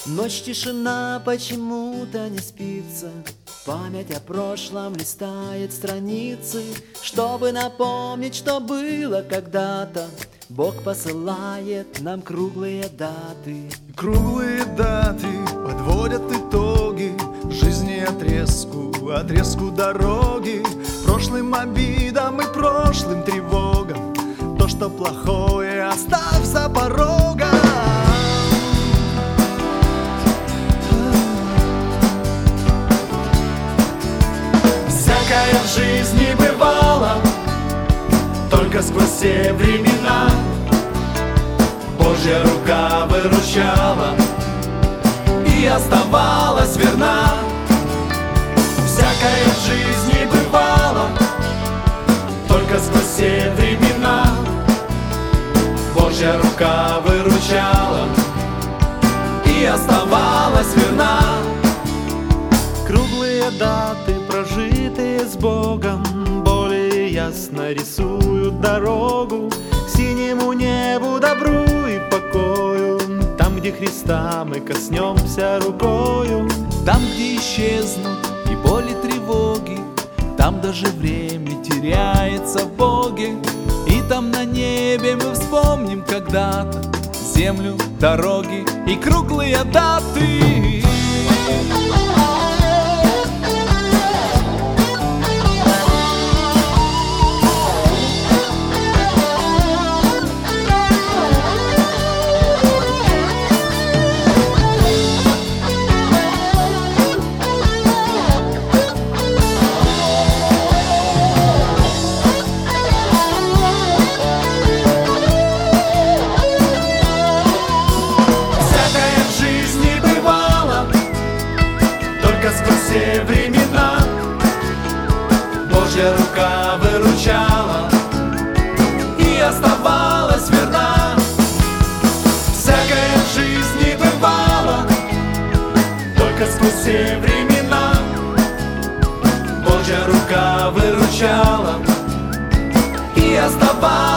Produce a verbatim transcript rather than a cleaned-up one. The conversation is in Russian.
Ночь, тишина, почему-то не спится. Память о прошлом листает страницы, чтобы напомнить, что было когда-то. Бог посылает нам круглые даты. Круглые даты подводят итоги жизни, отрезку, отрезку дороги, прошлым обидам и прошлым тревогам. То, что плохое, оставь за порогом. Всякое в жизни бывало, только сквозь все времена Божья рука выручала и оставалась верна. Всякое в жизни бывало, только сквозь все времена Божья рука выручала и оставалась верна. Круглые даты, прожитые с Богом, более ясно рисуют дорогу к синему небу, добру и покою. Там, где Христа мы коснемся рукою, там, где исчезнут и боли, тревоги, там даже время теряется в Боге. И там на небе мы вспомним когда-то землю, дороги и круглые даты. Сквозь все времена Божья рука выручала и оставалась верна. Всякое в жизни бывало, только сквозь все времена Божья рука выручала и оставалась